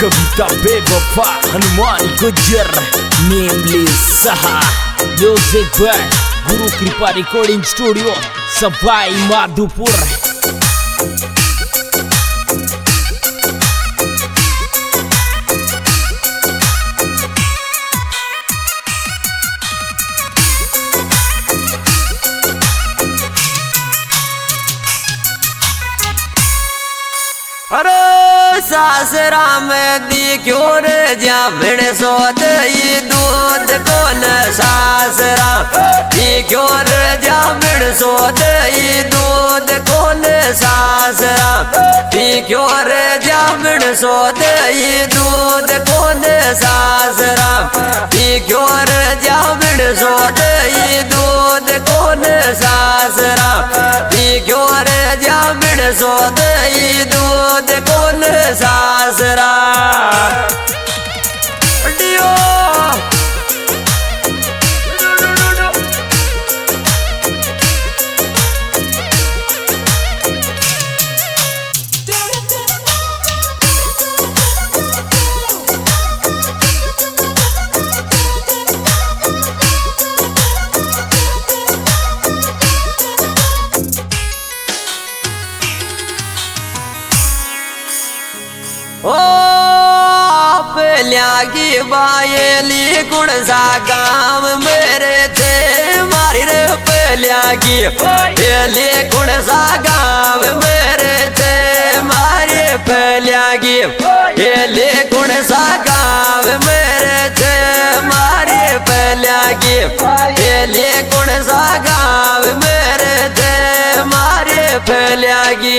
कविता बेवफा हनुमान गुजर नेमलेस सहा music by Guru Kripa recording studio Sawai Madhopur. अरे सासरा में दी क्यों रे जामण सोद ये दूध कौन सासरा दी क्यों रे जामण सोद ये दूध कौन सासरा दी क्यों रे जामण सोद ये दूध कौन सासरा दी क्यों रे जामण सोद ये दूध कौन सासरा दी क्यों रे जामण सोद ये दूध कौन सासरा डियो की बायली गुण सा गाँव मेरे थे मारी रे पहलिया की पहले गुण सा गाँव मेरे थे मारे पहलिया की पहले गुण सा गाँव मेरे थे मारे पहलिया की पहले गुण सा गाँव मेरे थे मारे पहलिया की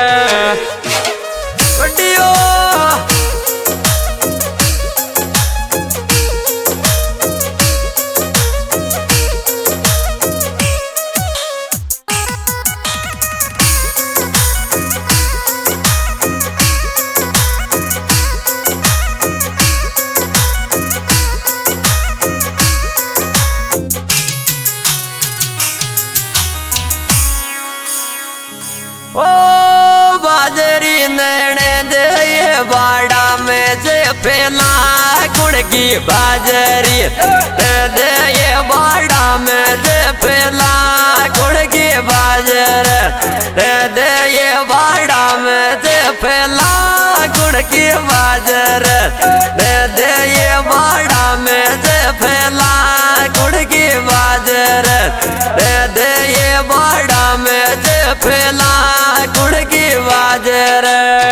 बाजरी नैने दे बाड़ा में से फैला गुड़ की बाजरी दे ये बाड़ा में से फैला गुड़ की बाजर दे ये बाड़ा में से फैला गुड़ की बाजर दे ये बाड़ा में से फैला गुड़ की बाजर दे ये बाड़ा में से फैला गुड़ की बाजर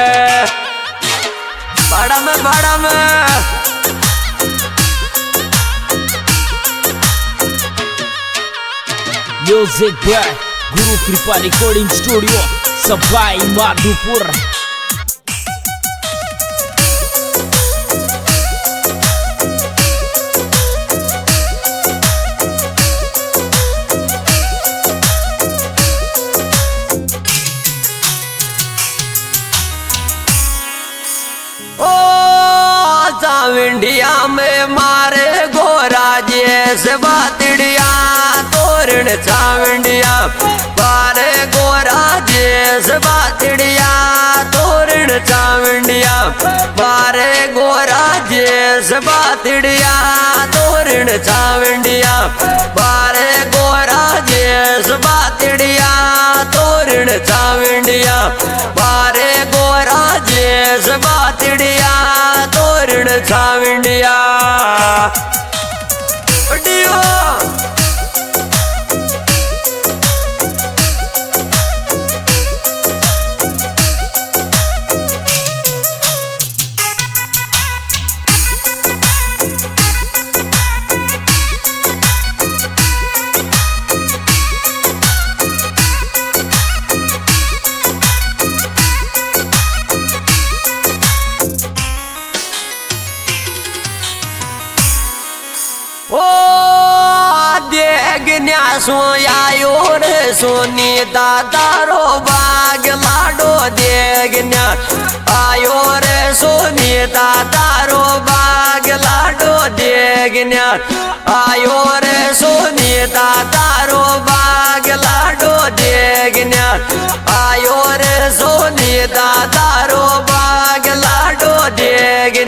बाड़ा में music by Guru Kripa recording studio Sawai Madhopur. India में मारे गोरा जैसे बातिड़िया तोरण चावंडिया मारे गोरा जैसे बातिड़िया तोरण चावंडिया मारे गोरा जैसे बातिड़िया तोरण चावंडिया मारे गोरा जैसे बातिड़िया तोरण चावंडिया मारे गोरा जैसे बातिड़िया तोरण चावंडिया सोयायो रे सोनी दादारो बाग लाडो देगन्या आयो रे सोनी दादारो बाग लाडो देगन्या आयो रे सोनी दादारो बाग लाडो देगन्या आयो रे सोनी दादारो बाग लाडो देगन्या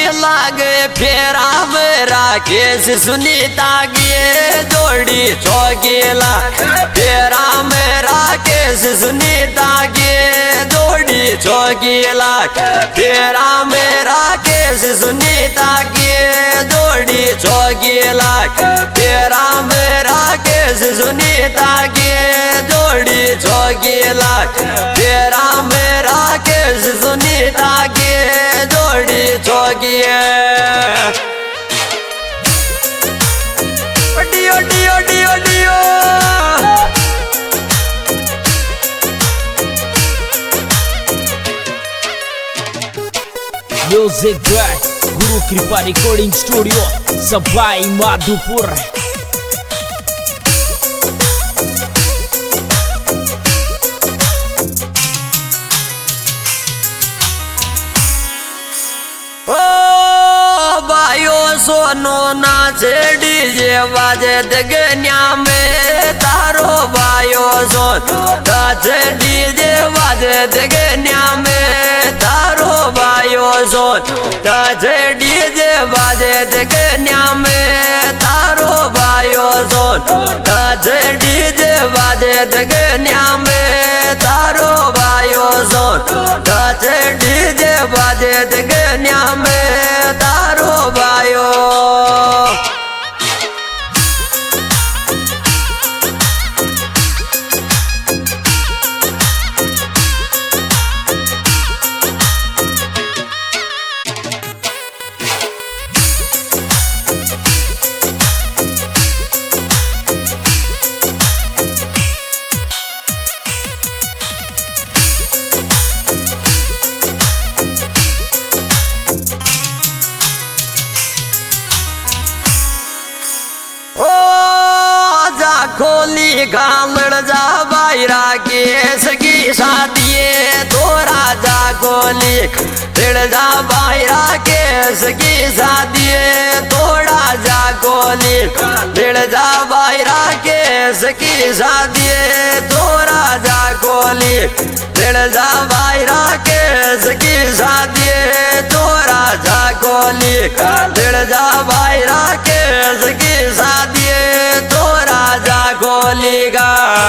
लागे फेरा मेरा केस सुनीता गे जोड़ी चौकीला फेरा मेरा केस सुनीता गे जोड़ी चौकीला फेरा मेरा केस सुनीता गे जोड़ी चौकीला फेरा मेरा केस सुनीता गे जोड़ी चौकीला फेरा मेरा केस सुनीता गे जोड़ी चौकीला डियो डियो डियो डियो music by Guru Kripa recording studio सफाई माधोपुर। सोनो नाचे डीजे बाजे दगन्या में तारो बायो सोनो नाचे डीजे बाजे दगन्या में तारो बायो सोनो नाचे डीजे बाजे दगन्या में तारो बायो सोनो नाचे डीजे बाजे दगन्या में तारो बायो सोनो नाचे डीजे बाजे दगन्या में तारो बायो खोली गालड़ जा बायरा केस की शादी तो राजा खोली फिर जा बायरा केस की शादी तो राजा खोली फिर जा बायरा केस की शादी तो राजा खोली फिर जा बायरा केस की शादी तो राजा खोली फिर जा बायरा केस की शादी तो राजा खोलेगा।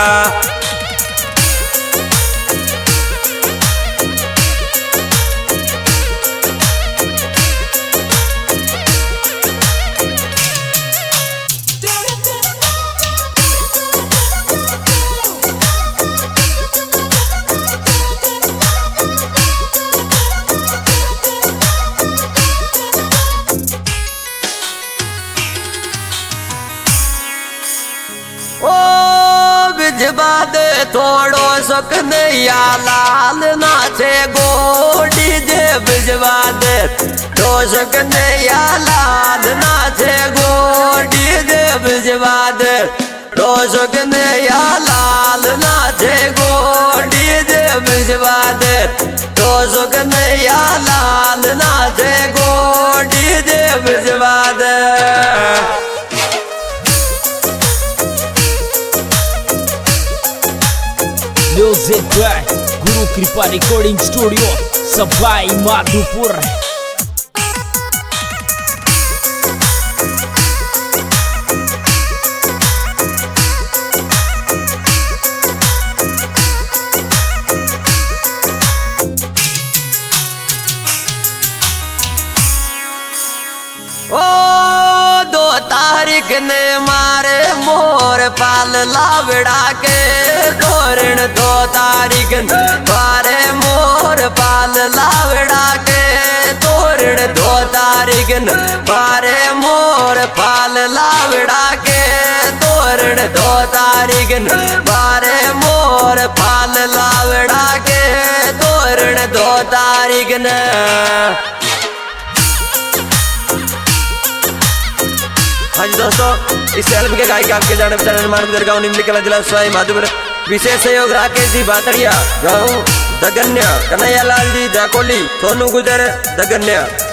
दे थोड़ो सुख नैया लाल नाचे गोडी जे बिजवा दे तो सुख नैया लाल नाचे गोडी जे बिजवा दे तो सुख नैया लाल नाचे गोडी जे बिजवा दे तो सुख नैया लाल नाचे गोडी जे बिजवा दे। Music by Guru Kripa recording studio सफाई माधोपुर। तारीख ने मारे मोर पाल लावड़ा के तोरण 2 तारीख मारे मोर पाल लावड़ा के तोरण 2 तारीख मारे मोर पाल लावड़ा के तोरण 2 तारीख मारे मोर पाल लावड़ा के तोरण 2 तारीख न। हाँ जी दोस्तों, इस एल्बम के गायक आपके जाने पहचाने निर्माण गाँव निम्नलिखित जिला सवाई माधोपुर। विशेष सहयोग राकेश जी बातड़िया, गाँव दगन्या, कन्हैया लाल जी जाकोली, सोनू गुजर दगन्या।